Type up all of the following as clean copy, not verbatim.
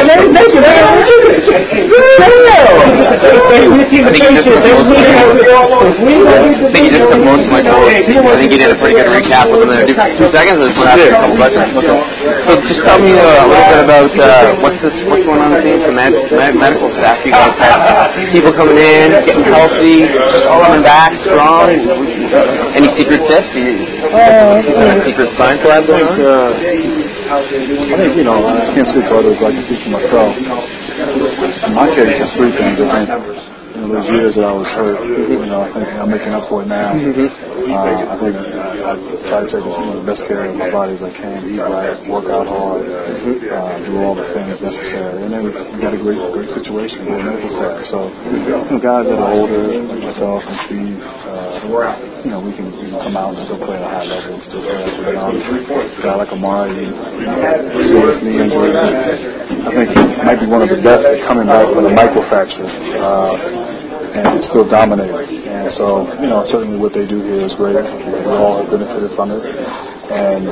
think you just took most of my quotes. I think you did a pretty good recap of them there. 2 seconds? I just want to ask you a couple questions. So just tell me a little bit about what's going on with the medical staff. You guys have people coming in, getting healthy, just all coming back strong. Any secret tips? Any secret science lab going on? I think, I can't speak for others, like I speak for myself. In my case, it's 3 things. I think, those years that I was hurt, I think I'm making up for it now. I think I try to take the best care of my body as I can, eat right, work out hard, do all the things necessary. And then we got a great situation with medical staff. So, guys that are older, like myself and Steve, we can come out and still play at a high level and still play at a guy like Amari, serious knee injury. I think he might be one of the best at coming back with a microfracture. And still dominating. And so, certainly what they do here is great. We all have benefited from it. And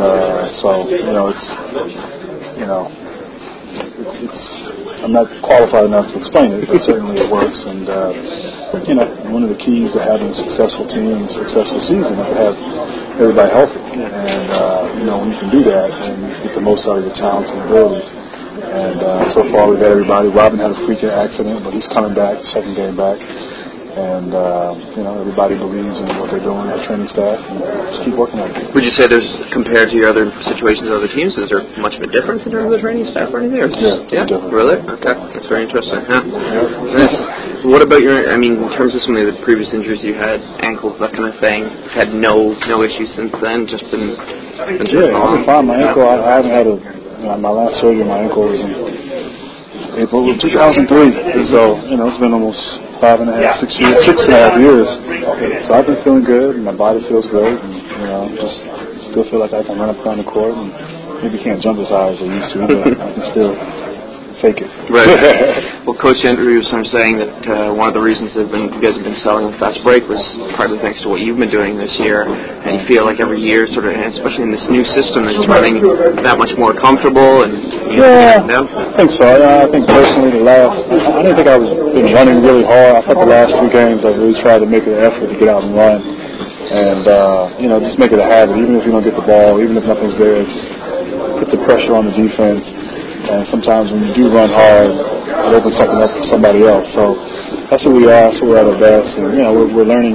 I'm not qualified enough to explain it, but certainly it works. And, one of the keys to having a successful team and a successful season is to have everybody healthy. And, when you can do that, and you get the most out of your talents and abilities. And so far we've had everybody. Robin had a freak accident, but he's coming back, second game back. And, everybody believes in what they're doing, our training staff, and just keep working on it. Would you say there's, compared to your other situations with other teams, is there much of a difference in terms of the training staff or anything? Or yeah, really? Okay, that's very interesting. Huh? Yeah. What about in terms of some of the previous injuries you had, ankles, that kind of thing, had no issues since then, just been I've been fine. My ankle, I haven't had my last surgery, my ankle was in April of 2003. So, it's been almost 5.5 years. So I've been feeling good, and my body feels great, and, just still feel like I can run up and down the court, and maybe can't jump as high as I used to, but I can still fake it. Right. Well, Coach Andrew was saying that one of the reasons you guys have been selling on fast break was partly thanks to what you've been doing this year, and you feel like every year, sort of, and especially in this new system, it's running that much more comfortable. And I think so. I think personally, I didn't think I was been running really hard. I thought the last 2 games I really tried to make an effort to get out and run, and just make it a habit. Even if you don't get the ball, even if nothing's there, just put the pressure on the defense. And sometimes when you do run hard, it opens something up for somebody else. So that's who we are. That's who we're at our best. And we're learning.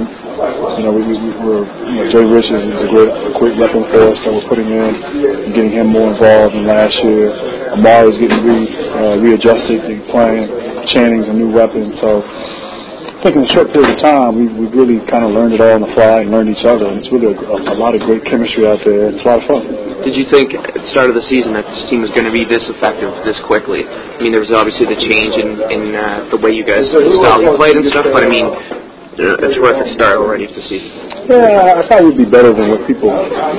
Jay Rich is a great weapon for us that we're putting in and getting him more involved than last year. Amari's getting readjusted to playing. Channing's a new weapon. So I think in a short period of time, we've really kind of learned it all on the fly and learned each other. And it's really a lot of great chemistry out there. It's a lot of fun. Did you think at the start of the season that this team was going to be this effective this quickly? There was obviously the change in the way you guys, the style you played and stuff, but a terrific start already to the season. Yeah, I thought we'd be better than what people,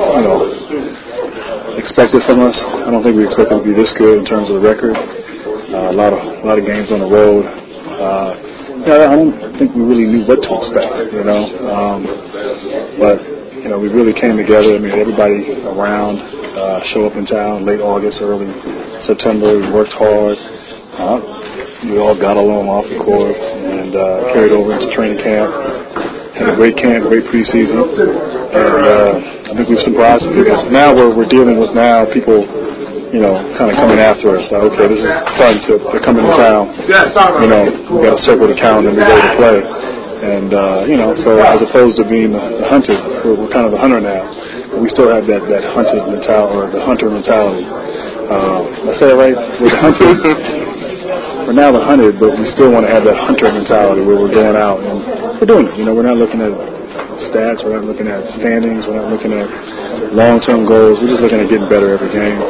expected from us. I don't think we expected to be this good in terms of the record. A lot of games on the road. I don't think we really knew what to expect, but. We really came together. Everybody around show up in town late August, early September. We worked hard. We all got along off the court and carried over into training camp. Had a great camp, great preseason, and I think we've surprised some people. Now we're dealing with people, kind of coming after us. Like, okay, this is fun. So they're coming to town. We got to circle the calendar and be ready to play. And, so as opposed to being the hunted, we're kind of the hunter now. But we still have that hunted mentality, or the hunter mentality. Did I say that right? We're the hunted. We're now the hunted, but we still want to have that hunter mentality where we're going out and we're doing it. We're not looking at stats, we're not looking at standings, we're not looking at long-term goals. We're just looking at getting better every game.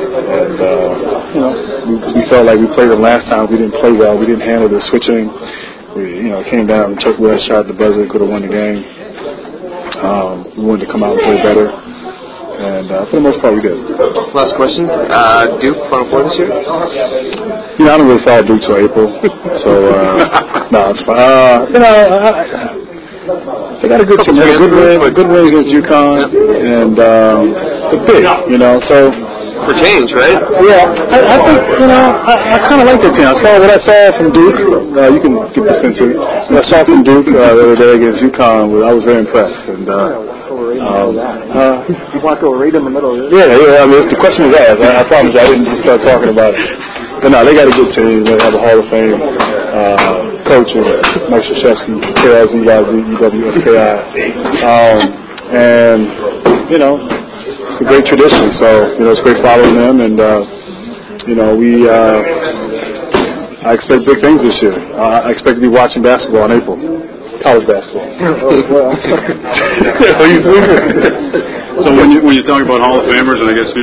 And, we felt like we played them last time. We didn't play well. We didn't handle the switching. We, came down and Chuck West shot the buzzer, could have won the game. We wanted to come out and play better, and for the most part, we did. Last question, Duke, Final Four this year? I don't really follow Duke till April, so no, it's fine. They got a good team, a good win against UConn, and they're big, so. for change, right? Yeah, I think, I kind of like that team. I saw what I saw from Duke. You can get this into it. What I saw from Duke the other day against UConn, I was very impressed. And you want to overrate in the middle of it? Yeah. I mean, the question was asked. I promise you, I didn't just start talking about it. But no, they got a good team. They have a Hall of Fame coach, Mike Krzyzewski, KLZYZ-UWSKI. And, it's a great tradition. So, it's great following them. And, I expect big things this year. I expect to be watching basketball in April. College basketball. So when you talk about Hall of Famers, and I guess